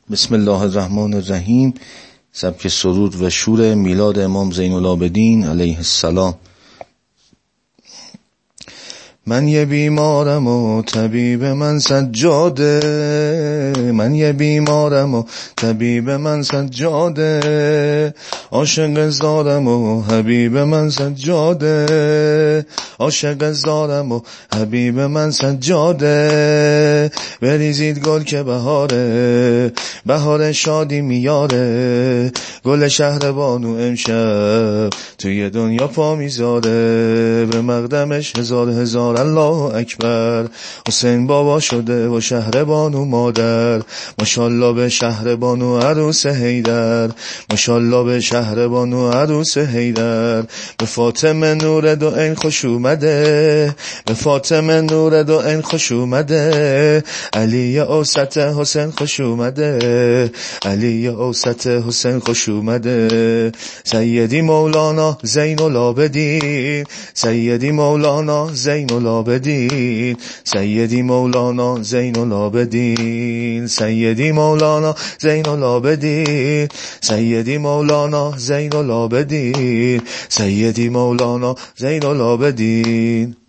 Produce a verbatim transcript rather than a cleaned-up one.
بسم الله الرحمن الرحیم. سبک سرود و شور میلاد امام زین العابدین علیه السلام. من یه بیمارم و طبیب من سجاده، من یه بیمارم و طبیب من سجاده، عاشق زارم و حبیب من سجاده، عاشق زارم و حبیب من سجاده. بریزید گل که بهاره، بهار شادی میاره، گل شهر بانو امشب توی دنیا پا میذاره. به مقدمش هزار هزار الله اکبر، حسین بابا شده و شهر بانو مادر. ماشالله به شهر بانو عروس حیدر، ماشالله به شهر بانو عروس حیدر. به فاطمه نور دو عین خوش اومده، به فاطمه نور دو عین خوش اومده. علی اوسط حسین خوش اومده، علی اوسط حسین خوش اومده. سیدی مولانا زین العابدین، سیدی مولانا زین العابدین، سیدی مولانا زین العابدین، سیدی مولانا زین العابدین، سیدی مولانا زین العابدین، سیدی مولانا زین العابدین.